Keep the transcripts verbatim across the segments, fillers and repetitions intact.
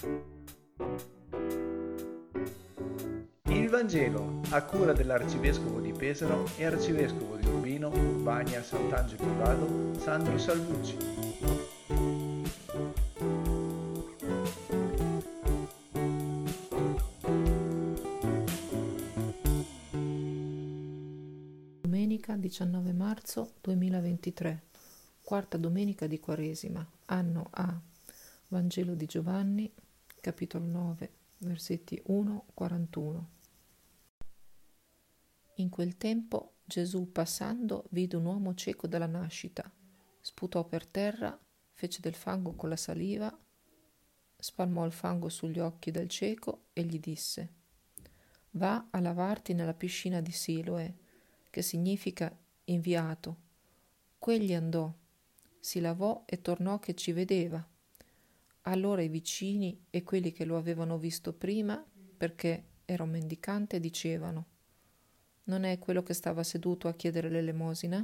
Il Vangelo a cura dell'Arcivescovo di Pesaro e Arcivescovo di Urbino, Urbania, Sant'Angelo di Vado, Sandro Salvucci. Domenica diciannove marzo duemilaventitré, quarta domenica di Quaresima, anno A. Vangelo di Giovanni, capitolo nove, versetti uno a quarantuno. In quel tempo Gesù, passando, vide un uomo cieco dalla nascita. Sputò per terra, fece del fango con la saliva, spalmò il fango sugli occhi del cieco e gli disse: «Va a lavarti nella piscina di Siloe», che significa inviato. Quegli andò, si lavò e tornò che ci vedeva. Allora i vicini e quelli che lo avevano visto prima, perché era un mendicante, dicevano: «Non è quello che stava seduto a chiedere l'elemosina?»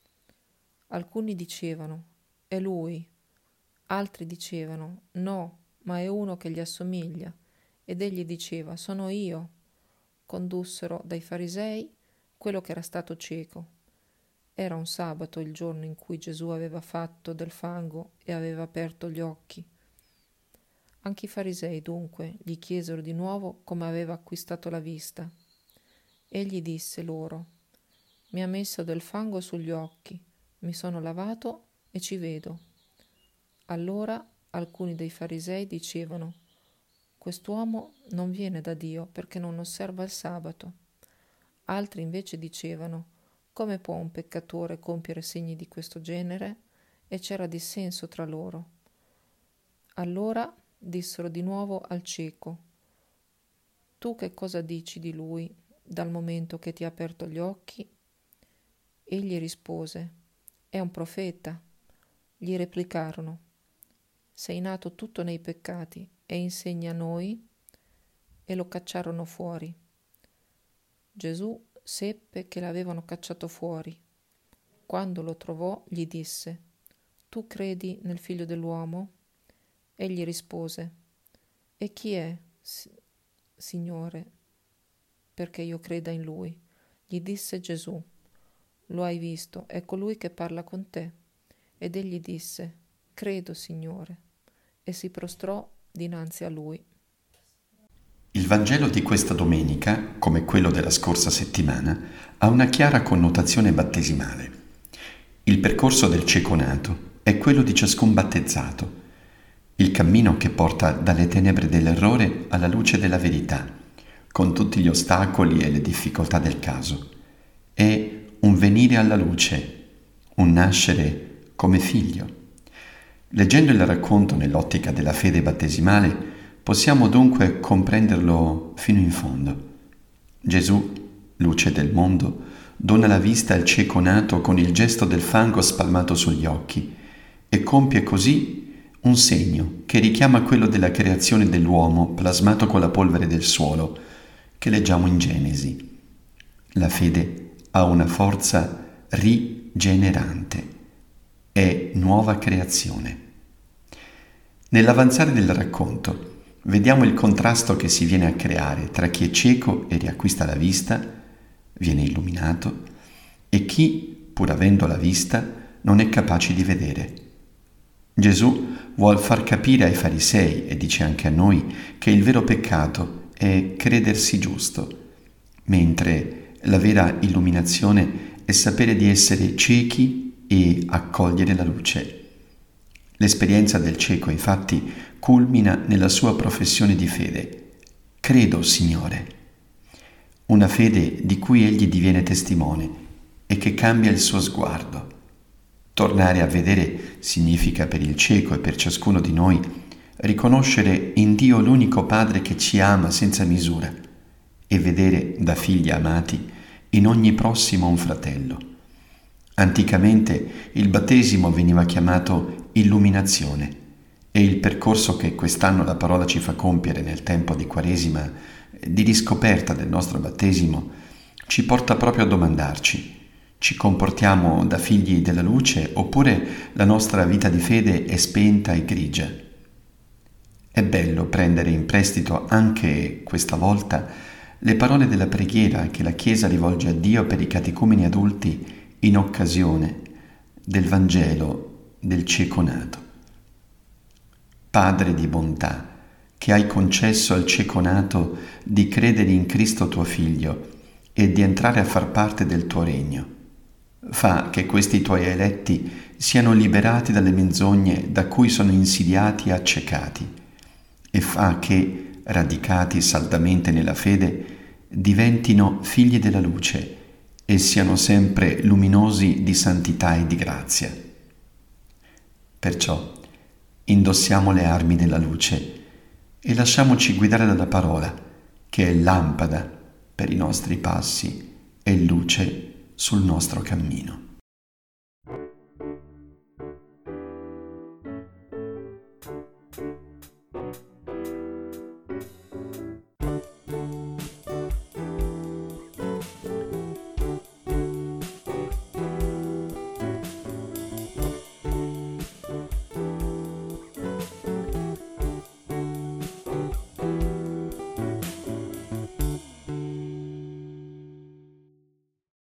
Alcuni dicevano: «È lui». Altri dicevano: «No, ma è uno che gli assomiglia». Ed egli diceva: «Sono io». Condussero dai farisei quello che era stato cieco. Era un sabato il giorno in cui Gesù aveva fatto del fango e aveva aperto gli occhi. Anche i farisei dunque gli chiesero di nuovo come aveva acquistato la vista. Egli disse loro: «Mi ha messo del fango sugli occhi, mi sono lavato e ci vedo». Allora alcuni dei farisei dicevano: «Quest'uomo non viene da Dio perché non osserva il sabato». Altri invece dicevano: «Come può un peccatore compiere segni di questo genere?» E c'era dissenso tra loro. Allora dissero di nuovo al cieco: «Tu che cosa dici di lui dal momento che ti ha aperto gli occhi?» Egli rispose: «È un profeta». Gli replicarono: «Sei nato tutto nei peccati e insegna a noi?» E lo cacciarono fuori. Gesù seppe che l'avevano cacciato fuori. Quando lo trovò, gli disse: «Tu credi nel Figlio dell'uomo?» Egli rispose: «E chi è, Signore, perché io creda in lui?» Gli disse Gesù: «Lo hai visto, è colui che parla con te». Ed egli disse: «Credo, Signore», e si prostrò dinanzi a lui. Il Vangelo di questa domenica, come quello della scorsa settimana, ha una chiara connotazione battesimale. Il percorso del cieco nato è quello di ciascun battezzato, il cammino che porta dalle tenebre dell'errore alla luce della verità, con tutti gli ostacoli e le difficoltà del caso. È un venire alla luce, un nascere come figlio. Leggendo il racconto nell'ottica della fede battesimale, possiamo dunque comprenderlo fino in fondo. Gesù, luce del mondo, dona la vista al cieco nato con il gesto del fango spalmato sugli occhi e compie così un segno che richiama quello della creazione dell'uomo plasmato con la polvere del suolo, che leggiamo in Genesi. La fede ha una forza rigenerante, è nuova creazione. Nell'avanzare del racconto, vediamo il contrasto che si viene a creare tra chi è cieco e riacquista la vista, viene illuminato, e chi, pur avendo la vista, non è capace di vedere. Gesù vuol far capire ai farisei, e dice anche a noi, che il vero peccato è credersi giusto, mentre la vera illuminazione è sapere di essere ciechi e accogliere la luce. L'esperienza del cieco, infatti, culmina nella sua professione di fede. «Credo, Signore». Una fede di cui egli diviene testimone e che cambia il suo sguardo. Tornare a vedere significa per il cieco e per ciascuno di noi riconoscere in Dio l'unico Padre che ci ama senza misura e vedere da figli amati in ogni prossimo un fratello. Anticamente il battesimo veniva chiamato illuminazione e il percorso che quest'anno la parola ci fa compiere nel tempo di Quaresima, di riscoperta del nostro battesimo, ci porta proprio a domandarci: ci comportiamo da figli della luce oppure la nostra vita di fede è spenta e grigia? È bello prendere in prestito anche questa volta le parole della preghiera che la Chiesa rivolge a Dio per i catecumeni adulti in occasione del Vangelo del cieco nato. Padre di bontà, che hai concesso al cieco nato di credere in Cristo tuo Figlio e di entrare a far parte del tuo regno, fa che questi tuoi eletti siano liberati dalle menzogne da cui sono insidiati e accecati, e fa che, radicati saldamente nella fede, diventino figli della luce e siano sempre luminosi di santità e di grazia. Perciò indossiamo le armi della luce e lasciamoci guidare dalla parola, che è lampada per i nostri passi e luce sul nostro cammino.